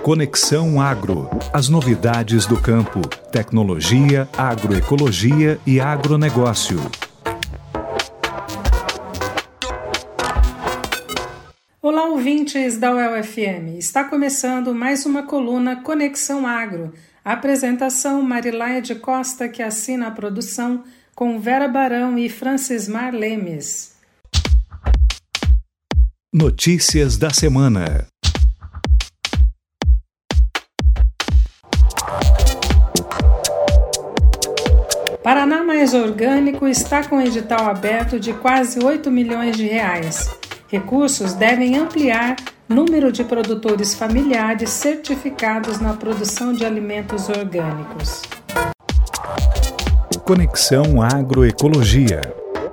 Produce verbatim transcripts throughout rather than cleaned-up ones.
Conexão Agro. As novidades do campo, tecnologia, agroecologia e agronegócio. Olá, ouvintes da U E L F M. Está começando mais uma coluna Conexão Agro. A apresentação Marilaia de Costa, que assina a produção, com Vera Barão e Francismar Lemes. Notícias da semana. Paraná Mais Orgânico está com edital aberto de quase oito milhões de reais. Recursos devem ampliar número de produtores familiares certificados na produção de alimentos orgânicos. Conexão Agroecologia.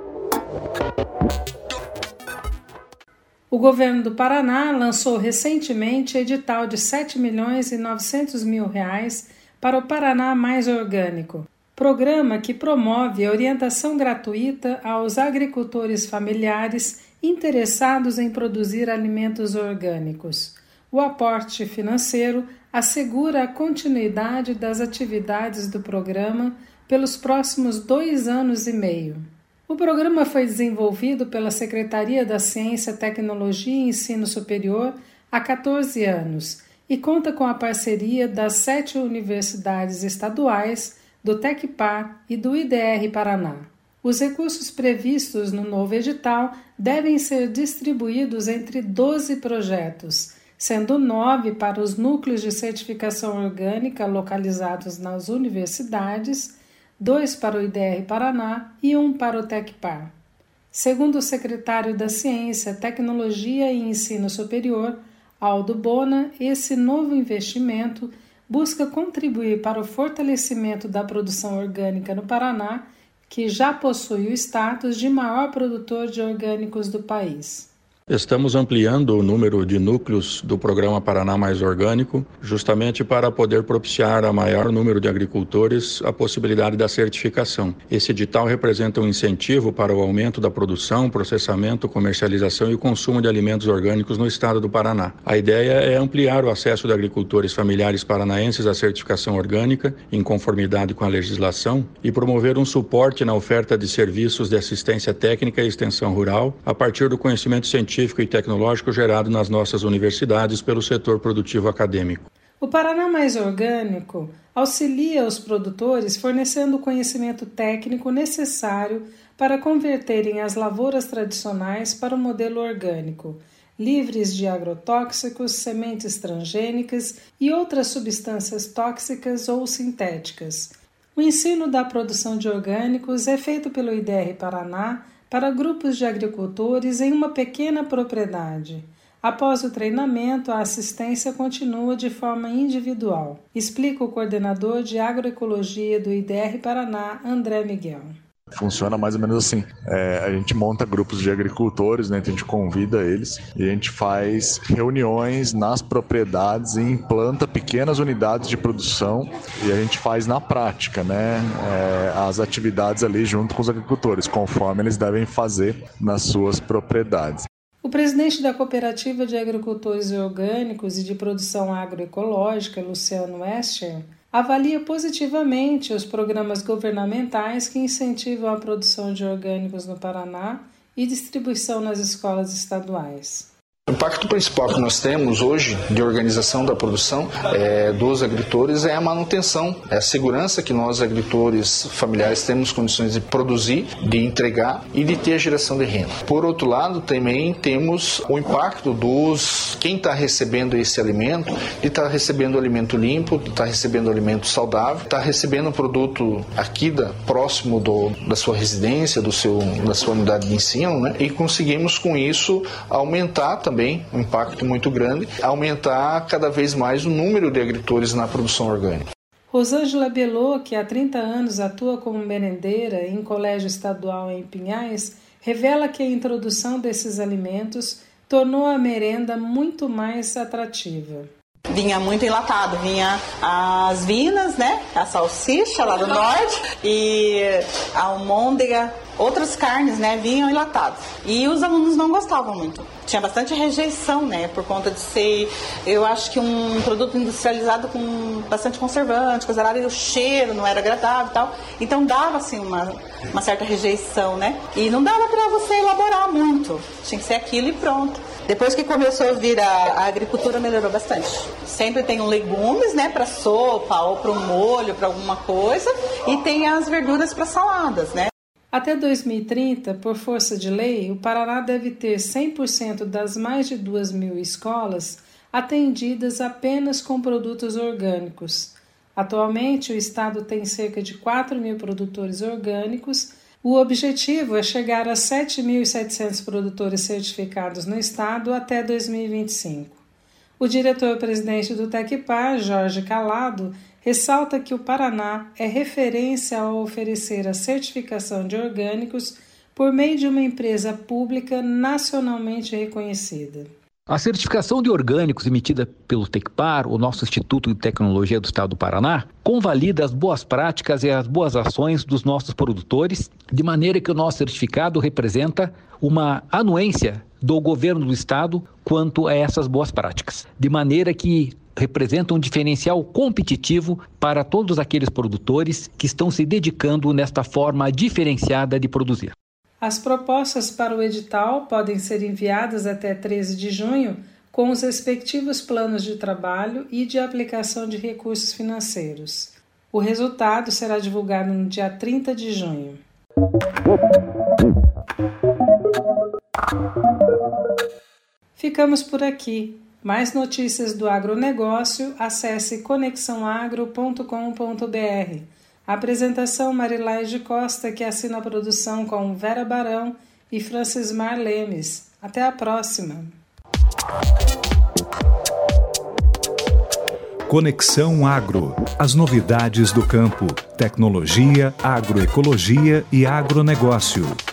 O governo do Paraná lançou recentemente edital de sete milhões e novecentos mil reais para o Paraná Mais Orgânico, programa que promove a orientação gratuita aos agricultores familiares interessados em produzir alimentos orgânicos. O aporte financeiro assegura a continuidade das atividades do programa pelos próximos dois anos e meio. O programa foi desenvolvido pela Secretaria da Ciência, Tecnologia e Ensino Superior há catorze anos e conta com a parceria das sete universidades estaduais, do Tecpar e do I D R Paraná. Os recursos previstos no novo edital devem ser distribuídos entre doze projetos, sendo nove para os núcleos de certificação orgânica localizados nas universidades, dois para o I D R Paraná e um para o Tecpar. Segundo o secretário da Ciência, Tecnologia e Ensino Superior, Aldo Bona, esse novo investimento busca contribuir para o fortalecimento da produção orgânica no Paraná, que já possui o status de maior produtor de orgânicos do país. Estamos ampliando o número de núcleos do programa Paraná Mais Orgânico, justamente para poder propiciar a maior número de agricultores a possibilidade da certificação. Esse edital representa um incentivo para o aumento da produção, processamento, comercialização e consumo de alimentos orgânicos no estado do Paraná. A ideia é ampliar o acesso de agricultores familiares paranaenses à certificação orgânica, em conformidade com a legislação, e promover um suporte na oferta de serviços de assistência técnica e extensão rural, a partir do conhecimento científico científico e tecnológico gerado nas nossas universidades pelo setor produtivo acadêmico. O Paraná Mais Orgânico auxilia os produtores fornecendo o conhecimento técnico necessário para converterem as lavouras tradicionais para o modelo orgânico, livres de agrotóxicos, sementes transgênicas e outras substâncias tóxicas ou sintéticas. O ensino da produção de orgânicos é feito pelo I D R Paraná para grupos de agricultores em uma pequena propriedade. Após o treinamento, a assistência continua de forma individual, explica o coordenador de agroecologia do I D R Paraná, André Miguel. Funciona mais ou menos assim, é, a gente monta grupos de agricultores, né, a gente convida eles e a gente faz reuniões nas propriedades e implanta pequenas unidades de produção e a gente faz na prática, né, é, as atividades ali junto com os agricultores, conforme eles devem fazer nas suas propriedades. O presidente da Cooperativa de Agricultores Orgânicos e de Produção Agroecológica, Luciano Escher, avalia positivamente os programas governamentais que incentivam a produção de orgânicos no Paraná e distribuição nas escolas estaduais. O impacto principal que nós temos hoje de organização da produção é, dos agricultores é a manutenção, é a segurança que nós, agricultores familiares, temos condições de produzir, de entregar e de ter a geração de renda. Por outro lado, também temos o impacto dos quem está recebendo esse alimento, de estar tá recebendo alimento limpo, de estar tá recebendo alimento saudável, está recebendo um produto aqui da, próximo do, da sua residência, do seu, da sua unidade de ensino, né? E conseguimos com isso aumentar também também um impacto muito grande, aumentar cada vez mais o número de agricultores na produção orgânica. Rosângela Belô, que há trinta anos atua como merendeira em colégio estadual em Pinhais, revela que a introdução desses alimentos tornou a merenda muito mais atrativa. Vinha muito enlatado, vinha as vinas, né, a salsicha lá do norte e a almôndega outras carnes, né, vinham enlatadas. E os alunos não gostavam muito. Tinha bastante rejeição, né, por conta de ser, eu acho que um produto industrializado com bastante conservante, coisa lá, e o cheiro não era agradável e tal. Então dava, assim, uma, uma certa rejeição, né. E não dava para você elaborar muito. Tinha que ser aquilo e pronto. Depois que começou a vir a, a agricultura, melhorou bastante. Sempre tem um legumes, né, para sopa ou para um molho, para alguma coisa, e tem as verduras para saladas, né. Até dois mil e trinta, por força de lei, o Paraná deve ter cem por cento das mais de duas mil escolas atendidas apenas com produtos orgânicos. Atualmente, o estado tem cerca de quatro mil produtores orgânicos. O objetivo é chegar a sete mil e setecentos produtores certificados no estado até dois mil e vinte e cinco. O diretor-presidente do Tecpar, Jorge Calado, ressalta que o Paraná é referência ao oferecer a certificação de orgânicos por meio de uma empresa pública nacionalmente reconhecida. A certificação de orgânicos emitida pelo Tecpar, o nosso Instituto de Tecnologia do Estado do Paraná, convalida as boas práticas e as boas ações dos nossos produtores, de maneira que o nosso certificado representa uma anuência do governo do Estado quanto a essas boas práticas, de maneira que representa um diferencial competitivo para todos aqueles produtores que estão se dedicando nesta forma diferenciada de produzir. As propostas para o edital podem ser enviadas até treze de junho com os respectivos planos de trabalho e de aplicação de recursos financeiros. O resultado será divulgado no dia trinta de junho. Ficamos por aqui. Mais notícias do agronegócio, acesse conexão agro ponto com ponto b r. Apresentação Marilaide Costa, que assina a produção com Vera Barão e Francismar Lemes. Até a próxima. Conexão Agro. As novidades do campo, tecnologia, agroecologia e agronegócio.